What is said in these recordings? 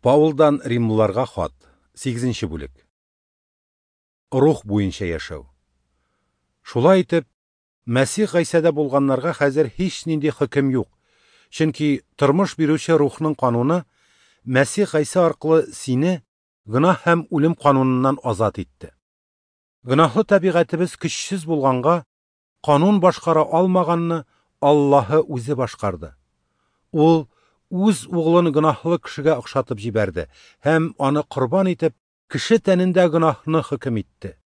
Паулдан Римлыларга хат. 8-нче бүлек. Рух буенча яшәү. Шулай итеп, Мәсих Гайсәдә булганнарга хәзер һич нинди хөкем юк. Чөнки тормыш бирүче рухның кануны Мәсих Гайса аркылы сине гынах һәм үлем кануныннан азат итте. Гынахлы табигатыбыз көчсез булганга, канун башкара алмаганны Аллаһы үзе башкарды. Ул үз углын гынахлы кешегә охшатып җибәрде һәм аны корбан итеп, кеше тәнендә гынахны хөкем итте.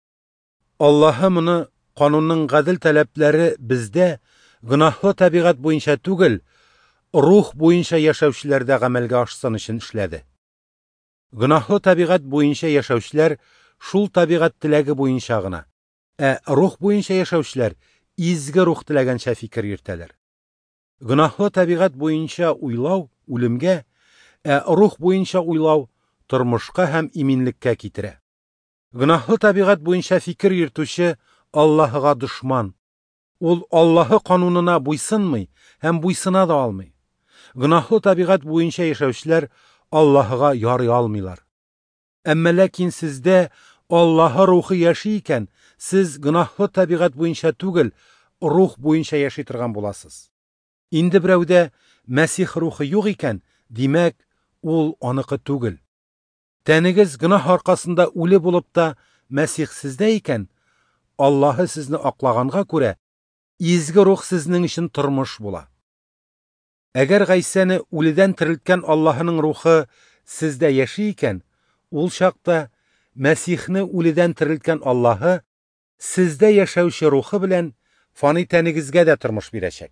Аллаһы моны канунның гадел таләпләре бездә гынахлы табигат буенча түгел, рух буенча яшәүчеләрдә гамәлгә ашсын өчен эшләде. Гынахлы табигат буенча яшәүчеләр шул табигат теләге буенча гына, рух буенча яшәүчеләр изге рух теләгәнчә фикер йөртәләр. Гынахлы табигат буенча уйлау үлемгә, рух буенча уйлау тормышка һәм иминлеккә китерә. Гынахлы табигат буенча фикер йөртүче Аллаһыга дошман. Ул Аллаһы канунына буйсынмый һәм буйсына да алмый. Гынахлы табигат буенча яшәүчеләр Аллаһыга ярый алмыйлар. Әмма ләкин сездә Аллаһы рухы яши икән, сез гынахлы табигат буенча түгел, рух буенча яши торган буласыз. Инде берәүдә Мәсих рухы юк икән, димәк, ул аныкы түгел. Тәнегез гынах аркасында үле булып та Мәсих сездә икән, Аллаһы сезне аклаганга күрә, изге рух сезнең өчен тормыш була. Әгәр Гайсәне үледән терелткән Аллаһының рухы сездә яши икән, ул чакта Мәсихне үледән терелткән Аллаһы сездә яшәүче рухы белән фани тәнегезгә дә тормыш бирәчәк.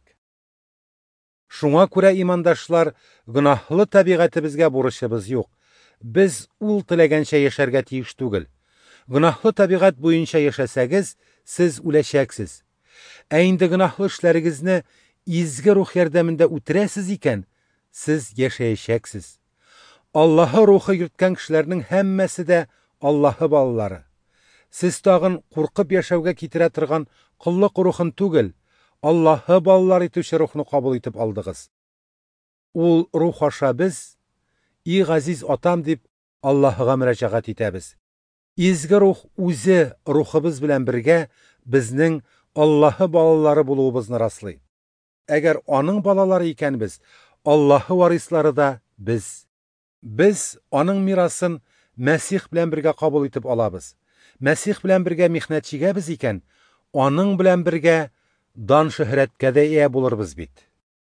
Шуңа күрә, имандашлар, гынахлы табигатыбызга бурычыбыз юк. Без ул теләгәнчә яшәргә тиеш түгел. Гынахлы табигат буенча яшәсәгез, сез үләчәксез. Инде гынахлы эшләрегезне изге рух ярдәмендә үтерәсез икән, сез яшәячәксез. Аллаһы рухы йөрткән кешеләрнең һәммәсе дә Аллаһы балалары. Сез тагын куркып яшәүгә китерә торган кыллык рухын түгел, Аллаһы балалар итүче рухны кабул итеп алдыгыз. Ул рух аша без, и газиз атам, дип Аллаһыга мөрәҗәгать итәбез. Изге рух үзе рухыбыз белән бергә безнең Аллаһы балалары булуыбызны раслый. Әгәр аның балалары икәнбез, Аллаһы варислары да без. Без аның мирасын Мәсих белән бергә кабул итеп алабыз. Мәсих белән бергә михнәтчегәбез икән, аның белән бергә дан шөһрәткә дә ия булырбыз бит.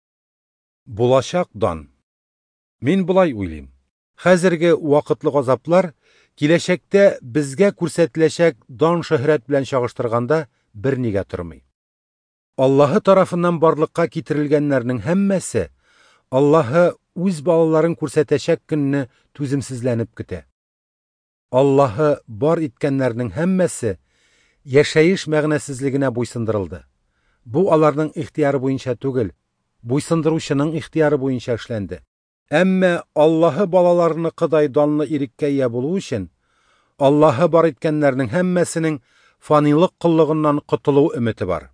Булачак дан. Мин булай уйлыйм. Хәзерге вакытлы газаплар киләчәктә безгә күрсәтеләчәк дан шөһрәт белән чагыштырганда бернигә тормый. Аллаһы тарафыннан барлыкка китерелгәннәрнең һәммәсе Аллаһы үз балаларын күрсәтәчәк көнне түземсезләнеп көтә. Аллаһы бар иткәннәрнең һәммәсе яшәеш мәгънәсезлегенә буйсындырылды. Бу аларның ихтияры буенча түгел, буйсындыручының ихтияры буенча эшләнде. Әмма Аллаһы балаларының кыдай данлы иреккә ия булу өчен Аллаһы бар иткәннәрнең һәммәсенең фанилык кыллыгыннан котылу өмете бар.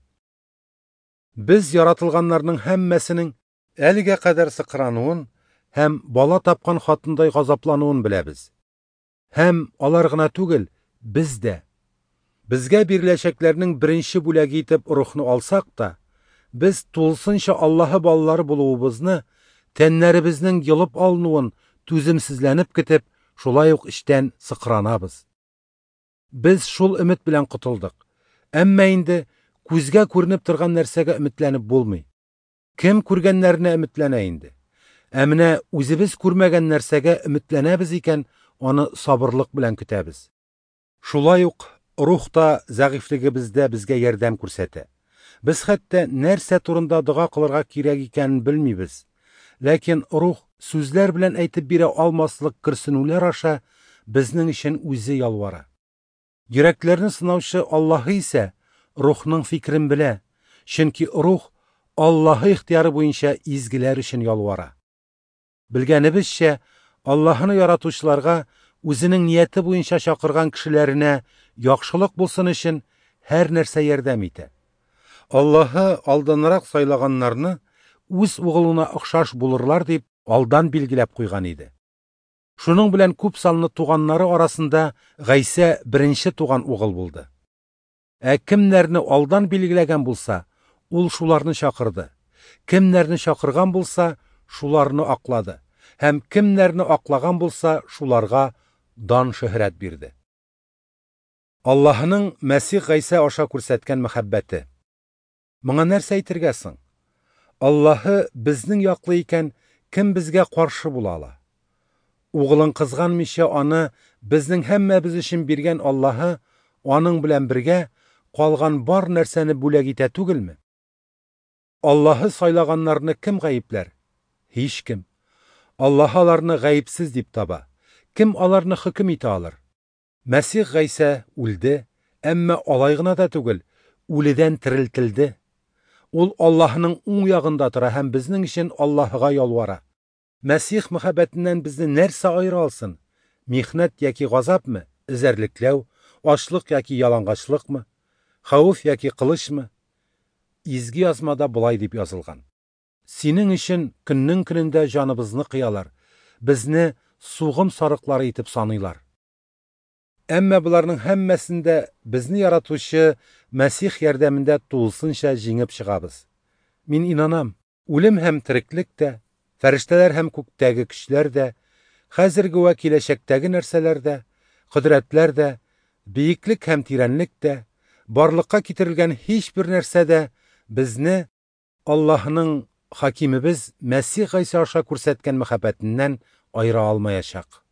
Без яратылганнарның һәммәсенең әлегә кадәр сыкрануын һәм бала тапкан хатындай газаплануын беләбез. Һәм алар гына түгел, без дә. Безгә биреләчәкләрнең беренче бүләге итеп рухны алсак та, без тулысынча Аллаһы балалары булуыбызны, тәннәребезнең йылып алынуын түземсезләнеп көтеп, шулай ук эчтән сыкранабыз. Без шул өмет белән котылдык. Әмма инде күзгә күренеп торган нәрсәгә өметләнеп булмый. Кем күргәннәренә өметләнә инде? Менә үзебез күрмәгән нәрсәгә өметләнәбез икән, аны сабырлык белән көтәбез. Шулай ук рух та зәгыйфлегебездә безгә ярдәм күрсәтә. Без хәтта нәрсә турында дуга кылырга кирәк икәнен белмибез. Ләкин рух сүзләр белән әйтеп бирә алмаслык көрсенүләр аша безнең өчен үзе ялвара. Йөрәкләрне сынаучы Аллаһы исә рухның фикерен белә, чөнки рух Аллаһы ихтияры буенча изгеләр өчен ялвара. Белгәнебезчә, Аллаһыны яратучыларга үзенең нияте буенча чакырган кешеләренә яхшылык булсын өчен һәр нәрсә ярдәм итә. Аллаһы алданрак сайлаганнарны үз угылына охшаш булырлар дип алдан билгеләп куйган иде. Шуның белән күп санлы туганнары арасында Гайса беренче туган угыл булды. Кемнәрне алдан билгеләгән булса, ул шуларны чакырды. Кемнәрне чакырган булса, шуларны аклады. Һәм кемнәрне аклаган булса, шуларга дан шөһрәт бирде. Аллаһның Мәсих Гайса аша күрсәткән мәхәббәте. Моңа нәрсә әйтергә соң? Аллаһы безнең яклы икән, кем безгә каршы була ала? Угылын кызганмыйча аны безнең һәммәбез өчен биргән Аллаһы аның белән бергә калган бар нәрсәне бүләк итә түгелме? Аллаһы сайлаганнарны кем гаепләр? Һич кем. Аллаһ аларны гаепсез дип таба. Кем аларны хөкем итә алыр? Мәсих Гайса үлде, әмма алай гына да түгел, үледән терелтелде. Ул Аллаһның уң ягында тора һәм безнең өчен Аллаһыга ялвара. Мәсих мәхәббәтеннән безне нәрсә айыра алсын? Михнәт яки газапмы? Эзәрлекләү, ачлык яки ялангачлыкмы? Хәүеф яки кылычмы? Изге язмада булай дип язылган. Синең өчен көннең көнендә җаныбызны кыялар, безне сугым сарыклары итеп саныйлар. Әмма буларның һәммәсендә безне яратучы Мәсих ярдәмендә тулысынча җиңеп чыгабыз. Мин инанам, үлем һәм тереклек тә, фәрештәләр һәм күктәге көчләр дә, хәзерге вә киләчәктәге нәрсәләр дә, кодрәтләр дә, биеклек һәм тирәнлек дә, барлыкка китерелгән һичбер нәрсә дә безне Аллаһның Хакимебез Мәсих Гайса аша күрсәткән мәхәббәтеннән айыра алмаячак.